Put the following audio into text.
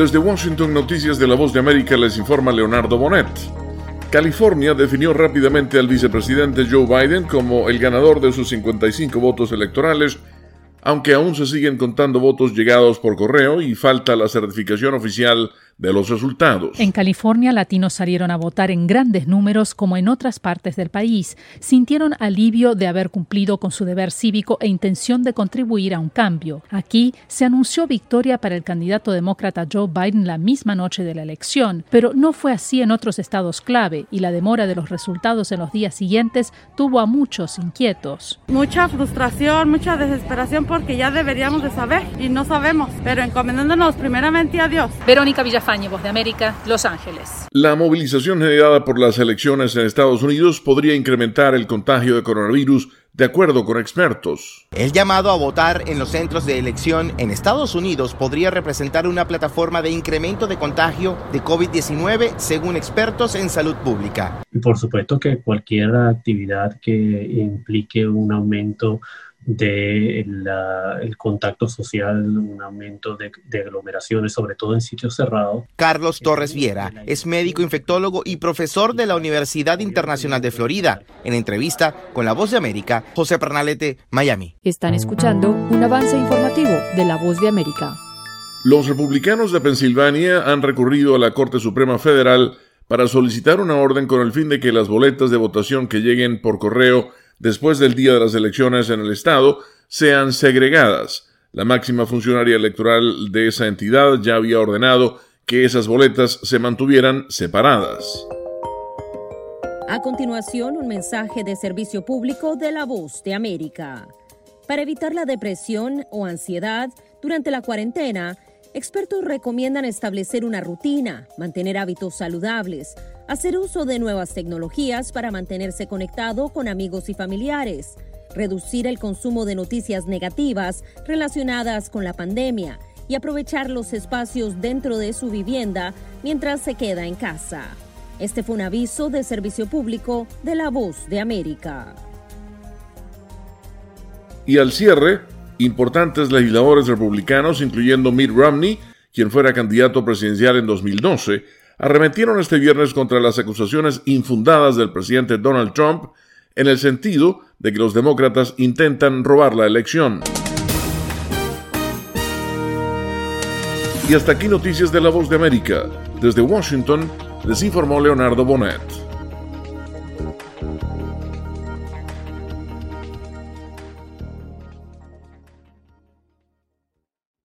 Desde Washington, Noticias de la Voz de América, les informa Leonardo Bonet. California definió rápidamente al vicepresidente Joe Biden como el ganador de sus 55 votos electorales, aunque aún se siguen contando votos llegados por correo y falta la certificación oficial de los resultados. En California, latinos salieron a votar en grandes números como en otras partes del país. Sintieron alivio de haber cumplido con su deber cívico e intención de contribuir a un cambio. Aquí se anunció victoria para el candidato demócrata Joe Biden la misma noche de la elección, pero no fue así en otros estados clave y la demora de los resultados en los días siguientes tuvo a muchos inquietos. Mucha frustración, mucha desesperación porque ya deberíamos de saber y no sabemos, pero encomendándonos primeramente a Dios. Verónica Villafañe, Voz de América, Los Ángeles. La movilización generada por las elecciones en Estados Unidos podría incrementar el contagio de coronavirus, de acuerdo con expertos. El llamado a votar en los centros de elección en Estados Unidos podría representar una plataforma de incremento de contagio de COVID-19, según expertos en salud pública. Por supuesto que cualquier actividad que implique un aumento del contacto social, un aumento de aglomeraciones, sobre todo en sitios cerrados. Carlos Torres Viera es médico infectólogo y profesor de la Universidad Internacional de Florida. En entrevista con La Voz de América, José Pernalete, Miami. Están escuchando un avance informativo de La Voz de América. Los republicanos de Pensilvania han recurrido a la Corte Suprema Federal para solicitar una orden con el fin de que las boletas de votación que lleguen por correo después del día de las elecciones en el estado sean segregadas. La máxima funcionaria electoral de esa entidad ya había ordenado que esas boletas se mantuvieran separadas. A continuación, un mensaje de servicio público de La Voz de América. Para evitar la depresión o ansiedad durante la cuarentena, expertos recomiendan establecer una rutina, mantener hábitos saludables, hacer uso de nuevas tecnologías para mantenerse conectado con amigos y familiares, reducir el consumo de noticias negativas relacionadas con la pandemia y aprovechar los espacios dentro de su vivienda mientras se queda en casa. Este fue un aviso de servicio público de La Voz de América. Y al cierre, importantes legisladores republicanos, incluyendo Mitt Romney, quien fuera candidato presidencial en 2012, arremetieron este viernes contra las acusaciones infundadas del presidente Donald Trump en el sentido de que los demócratas intentan robar la elección. Y hasta aquí Noticias de La Voz de América. Desde Washington, les informó Leonardo Bonet.